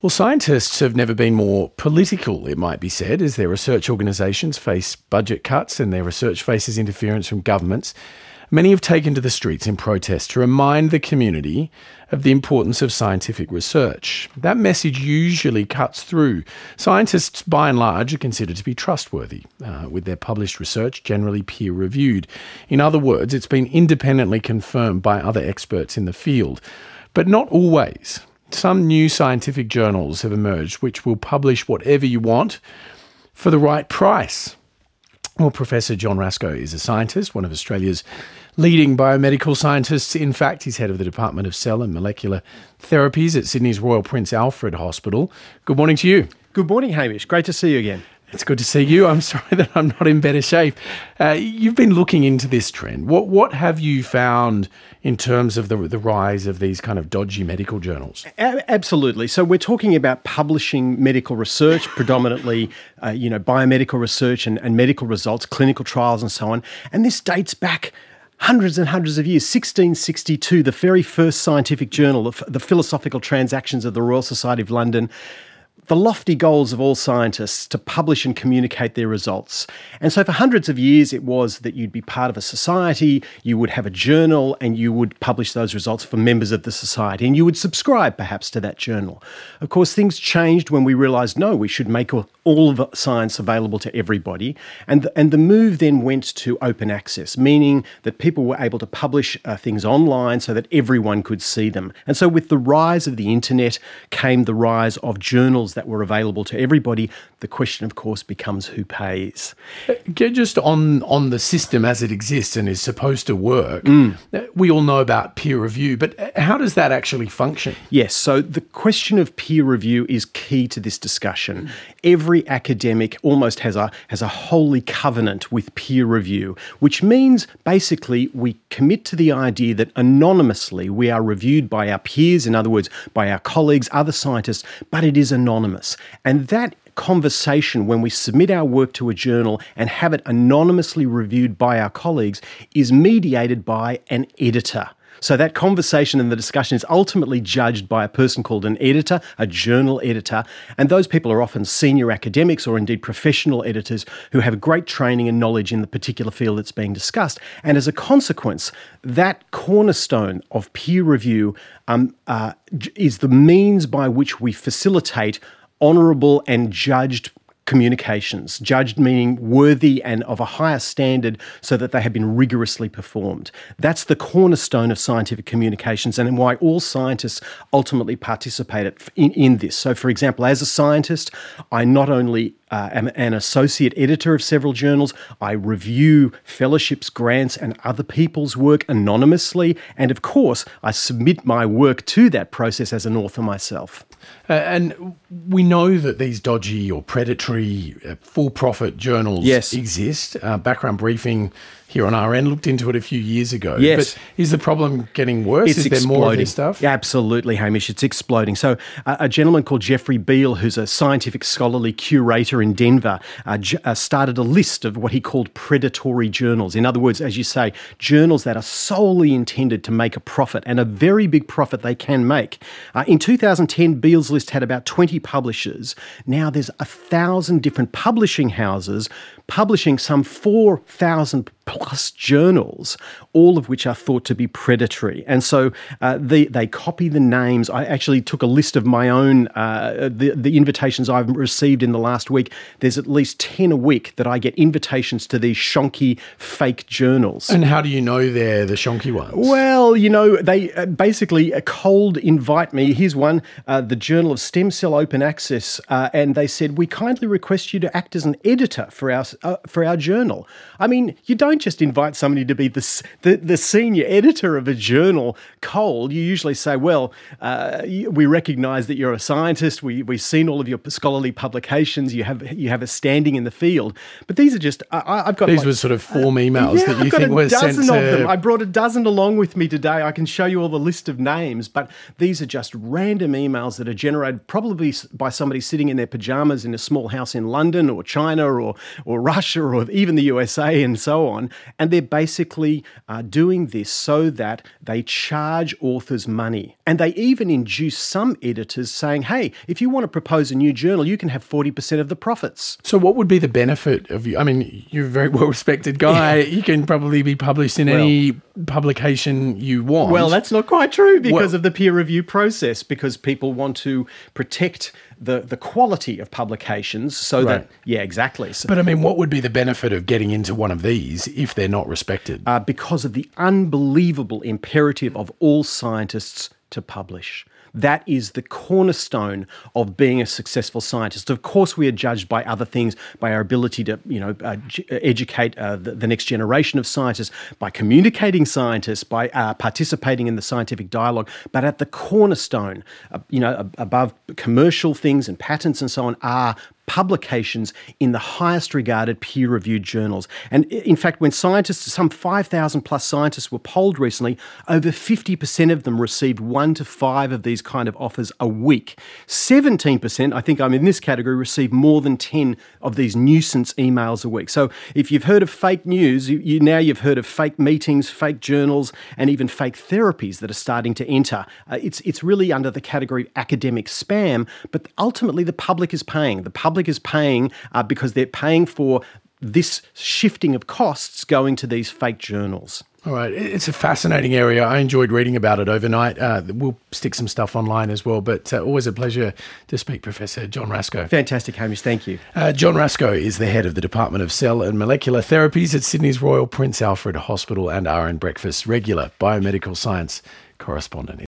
Well, scientists have never been more political, it might be said, as their research organisations face budget cuts and their research faces interference from governments. Many have taken to the streets in protest to remind the community of the importance of scientific research. That message usually cuts through. Scientists, by and large, are considered to be trustworthy, with their published research generally peer-reviewed. In other words, it's been independently confirmed by other experts in the field. But not always. Some new scientific journals have emerged which will publish whatever you want for the right price. Well, Professor John Rasko is a scientist, one of Australia's leading biomedical scientists. In fact, he's head of the Department of Cell and Molecular Therapies at Sydney's Royal Prince Alfred Hospital. Good morning to you. Good morning, Hamish. Great to see you again. It's good to see you. I'm sorry that I'm not in better shape. You've been looking into this trend. What have you found in terms of the rise of these kind of dodgy medical journals? Absolutely. So we're talking about publishing medical research, predominantly, biomedical research and medical results, clinical trials and so on. And this dates back hundreds and hundreds of years. 1662, the very first scientific journal, the Philosophical Transactions of the Royal Society of London. The lofty goals of all scientists to publish and communicate their results. And so for hundreds of years, it was that you'd be part of a society, you would have a journal, and you would publish those results for members of the society, and you would subscribe perhaps to that journal. Of course, things changed when we realised, no, we should make all of science available to everybody. And the move then went to open access, meaning that people were able to publish things online so that everyone could see them. And so with the rise of the internet came the rise of journals that were available to everybody. The question, of course, becomes who pays. Just on the system as it exists and is supposed to work, we all know about peer review, but how does that actually function? Yes, so the question of peer review is key to this discussion. Every academic almost has a holy covenant with peer review, which means basically we commit to the idea that anonymously we are reviewed by our peers, in other words, by our colleagues, other scientists, but it is anonymous. And that conversation, when we submit our work to a journal and have it anonymously reviewed by our colleagues, is mediated by an editor. So that conversation and the discussion is ultimately judged by a person called an editor, a journal editor, and those people are often senior academics or indeed professional editors who have great training and knowledge in the particular field that's being discussed. And as a consequence, that cornerstone of peer review is the means by which we facilitate honourable and judged communications, judged meaning worthy and of a higher standard so that they have been rigorously performed. That's the cornerstone of scientific communications and why all scientists ultimately participate in this. So, for example, as a scientist, I not only am an associate editor of several journals, I review fellowships, grants and other people's work anonymously, and of course, I submit my work to that process as an author myself. And we know that these dodgy or predatory for-profit journals exist. Background Briefing here on our end looked into it a few years ago. Yes. But is the problem getting worse? Is there more of this stuff? Absolutely, Hamish. It's exploding. So a gentleman called Jeffrey Beal, who's a scientific scholarly curator in Denver, started a list of what he called predatory journals. In other words, as you say, journals that are solely intended to make a profit, and a very big profit they can make. In 2010, Beal's list had about 20 publishers. Now there's 1,000 different publishing houses publishing some 4,000 plus journals, all of which are thought to be predatory. And so they copy the names. I actually took a list of my own, the invitations I've received in the last week. There's at least 10 a week that I get invitations to these shonky fake journals. And how do you know they're the shonky ones? Well, they basically cold invite me. Here's one, the Journal of Stem Cell Open Access, and they said, we kindly request you to act as an editor for our journal. I mean, you don't just invite somebody to be the senior editor of a journal cold. You usually say, well, we recognise that you're a scientist. We've seen all of your scholarly publications. You have a standing in the field. But these are just I've got these were sort of form emails that you think were sent to. I've got a dozen of them. I brought a dozen along with me today. I can show you all the list of names. But these are just random emails that are generated probably by somebody sitting in their pajamas in a small house in London or China or Russia or even the USA and so on. And they're basically doing this so that they charge authors money. And they even induce some editors saying, hey, if you want to propose a new journal, you can have 40% of the profits. So what would be the benefit of you? I mean, you're a very well-respected guy. Yeah. You can probably be published in any publication you want. Well, that's not quite true because of the peer review process, because people want to protect the quality of publications so that, exactly. But I mean, what would be the benefit of getting into one of these if they're not respected? Because of the unbelievable imperative of all scientists to publish. That is the cornerstone of being a successful scientist. Of course, we are judged by other things, by our ability to, educate the next generation of scientists, by communicating scientists, by participating in the scientific dialogue. But at the cornerstone, above commercial things and patents and so on, are publications in the highest regarded peer-reviewed journals. And in fact, when scientists, some 5,000 plus scientists were polled recently, over 50% of them received 1 to 5 of these kind of offers a week. 17%, I think I'm in this category, received more than 10 of these nuisance emails a week. So if you've heard of fake news, now you've heard of fake meetings, fake journals, and even fake therapies that are starting to enter. It's really under the category of academic spam, but ultimately the public is paying. The public is paying because they're paying for this shifting of costs going to these fake journals. All right. It's a fascinating area. I enjoyed reading about it overnight. We'll stick some stuff online as well, but always a pleasure to speak, Professor John Rasko. Fantastic, Hamish. Thank you. John Rasko is the head of the Department of Cell and Molecular Therapies at Sydney's Royal Prince Alfred Hospital and RN Breakfast, regular biomedical science correspondent.